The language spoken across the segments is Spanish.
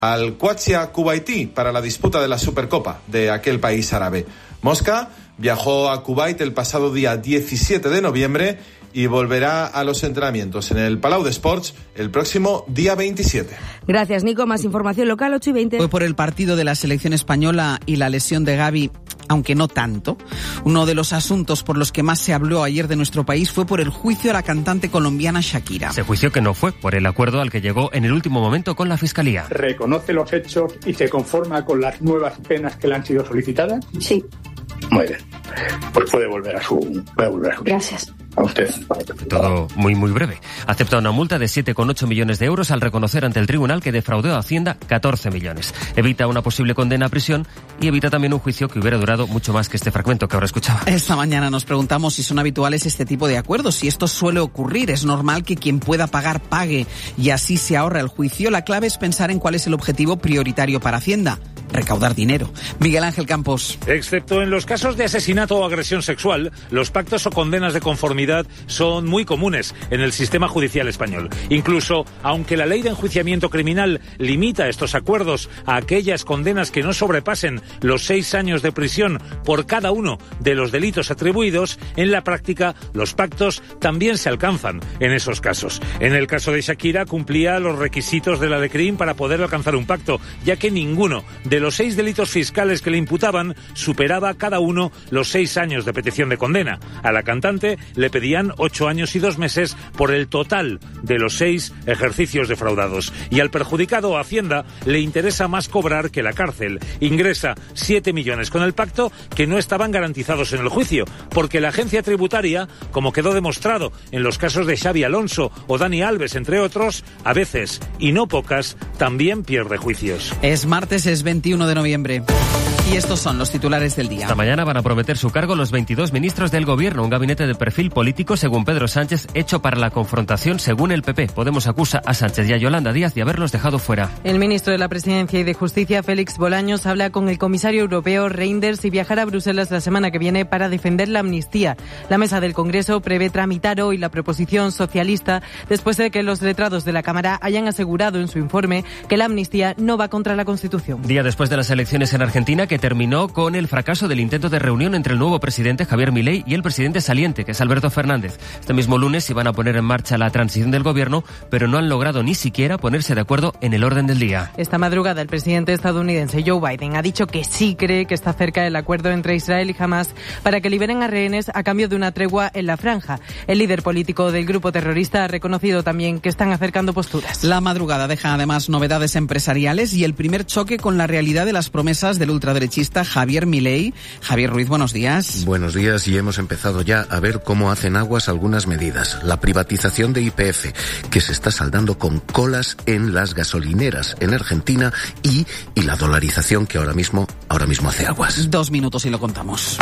al Qadsia kuwaití para la disputa de la Supercopa de aquel país árabe. Mosca viajó a Kuwait el pasado día 17 de noviembre y volverá a los entrenamientos en el Palau de Sports el próximo día 27. Gracias, Nico. Más información local, 8:20. Fue por el partido de la selección española y la lesión de Gavi, aunque no tanto. Uno de los asuntos por los que más se habló ayer de nuestro país fue por el juicio a la cantante colombiana Shakira. Ese juicio que no fue por el acuerdo al que llegó en el último momento con la Fiscalía. ¿Reconoce los hechos y se conforma con las nuevas penas que le han sido solicitadas? Sí. Muy bien. Pues puede volver a su... Gracias. A usted. Todo muy breve. Acepta una multa de 7,8 millones de euros al reconocer ante el tribunal que defraudó a Hacienda 14 millones. Evita una posible condena a prisión y evita también un juicio que hubiera durado mucho más que este fragmento que ahora escuchaba. Esta mañana nos preguntamos si son habituales este tipo de acuerdos, si esto suele ocurrir. Es normal que quien pueda pagar pague y así se ahorra el juicio. La clave es pensar en cuál es el objetivo prioritario para Hacienda: recaudar dinero. Miguel Ángel Campos. Excepto en los casos de asesinato o agresión sexual, los pactos o condenas de conformidad son muy comunes en el sistema judicial español. Incluso, aunque la ley de enjuiciamiento criminal limita estos acuerdos a aquellas condenas que no sobrepasen los 6 años de prisión por cada uno de los delitos atribuidos, en la práctica los pactos también se alcanzan en esos casos. En el caso de Shakira cumplía los requisitos de la Lecrim para poder alcanzar un pacto, ya que ninguno de los 6 delitos fiscales que le imputaban superaba cada uno los 6 años de petición de condena. A la cantante le pedían 8 años y 2 meses por el total de los 6 ejercicios defraudados. Y al perjudicado, Hacienda, le interesa más cobrar que la cárcel. Ingresa 7 millones con el pacto que no estaban garantizados en el juicio, porque la agencia tributaria, como quedó demostrado en los casos de Xavi Alonso o Dani Alves, entre otros, a veces, y no pocas, también pierde juicios. Es martes, es 21 de noviembre. Y estos son los titulares del día. Esta mañana van a prometer su cargo los 22 ministros del Gobierno, un gabinete de perfil político, según Pedro Sánchez, hecho para la confrontación, según el PP. Podemos acusa a Sánchez y a Yolanda Díaz de haberlos dejado fuera. El ministro de la Presidencia y de Justicia, Félix Bolaños, habla con el comisario europeo Reinders y viajará a Bruselas la semana que viene para defender la amnistía. La mesa del Congreso prevé tramitar hoy la proposición socialista después de que los letrados de la Cámara hayan asegurado en su informe que la amnistía no va contra la Constitución. Día después de las elecciones en Argentina, que terminó con el fracaso del intento de reunión entre el nuevo presidente Javier Milei y el presidente saliente, que es Alberto Fernández. Este mismo lunes iban a poner en marcha la transición del gobierno, pero no han logrado ni siquiera ponerse de acuerdo en el orden del día. Esta madrugada el presidente estadounidense Joe Biden ha dicho que sí cree que está cerca el acuerdo entre Israel y Hamás para que liberen a rehenes a cambio de una tregua en la franja. El líder político del grupo terrorista ha reconocido también que están acercando posturas. La madrugada deja además novedades empresariales y el primer choque con la realidad de las promesas del ultraderechista Javier Milei. Javier Ruiz, buenos días. Buenos días, y hemos empezado ya a ver cómo hacen aguas algunas medidas. La privatización de YPF, que se está saldando con colas en las gasolineras en Argentina, y la dolarización que ahora mismo hace aguas. 2 minutos y lo contamos.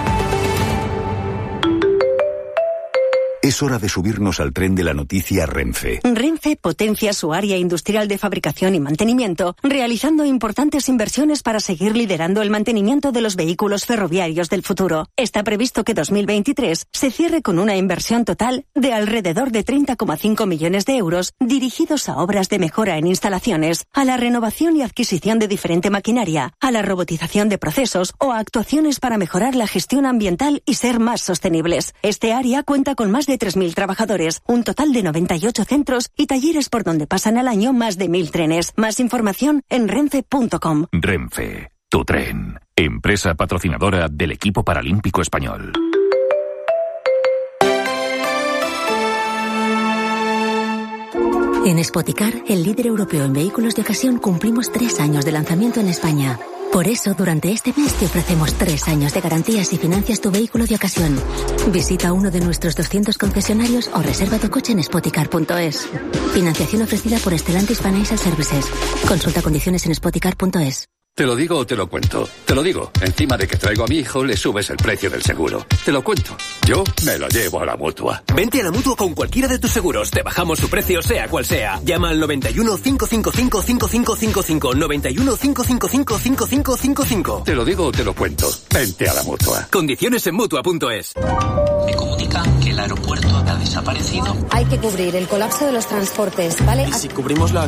Es hora de subirnos al tren de la noticia Renfe. Renfe potencia su área industrial de fabricación y mantenimiento, realizando importantes inversiones para seguir liderando el mantenimiento de los vehículos ferroviarios del futuro. Está previsto que 2023 se cierre con una inversión total de alrededor de 30,5 millones de euros dirigidos a obras de mejora en instalaciones, a la renovación y adquisición de diferente maquinaria, a la robotización de procesos o a actuaciones para mejorar la gestión ambiental y ser más sostenibles. Este área cuenta con más de 3.000 trabajadores, un total de 98 centros y talleres por donde pasan al año más de 1.000 trenes. Más información en renfe.com. Renfe, tu tren. Empresa patrocinadora del equipo paralímpico español. En Spoticar, el líder europeo en vehículos de ocasión, cumplimos 3 años de lanzamiento en España. Por eso, durante este mes te ofrecemos 3 años de garantías si financias tu vehículo de ocasión. Visita uno de nuestros 200 concesionarios o reserva tu coche en spoticar.es. Financiación ofrecida por Stellantis Financial Services. Consulta condiciones en spoticar.es. ¿Te lo digo o te lo cuento? Te lo digo. Encima de que traigo a mi hijo, le subes el precio del seguro. Te lo cuento. Yo me lo llevo a la Mutua. Vente a la Mutua con cualquiera de tus seguros. Te bajamos su precio, sea cual sea. Llama al 91 555 5555. 91 555 5555. Te lo digo o te lo cuento. Vente a la Mutua. Condiciones en Mutua.es. Me comunican que el aeropuerto ha desaparecido. Hay que cubrir el colapso de los transportes, ¿vale? ¿Y si cubrimos la